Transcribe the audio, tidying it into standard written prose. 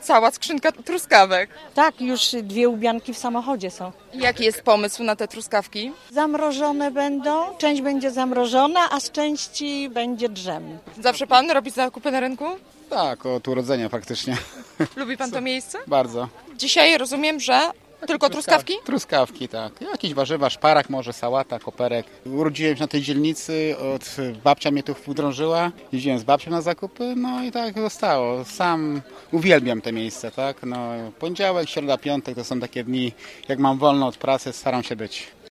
Cała skrzynka truskawek. Tak, już 2 łubianki w samochodzie są. Jaki jest pomysł na te truskawki? Zamrożone będą, część będzie zamrożona, a z części będzie drzem. Zawsze pan robi zakupy na rynku? Tak, od urodzenia faktycznie. Lubi pan to miejsce? Bardzo. Dzisiaj rozumiem, że tylko truskawki? Truskawki, tak. Jakieś warzywa, szparak, może sałata, koperek. Urodziłem się na tej dzielnicy, babcia mnie tu wdrążyła. Jeździłem z babcią na zakupy, no i tak zostało. Sam uwielbiam te miejsce, tak. No, poniedziałek, środa, piątek to są takie dni, jak mam wolno od pracy, staram się być.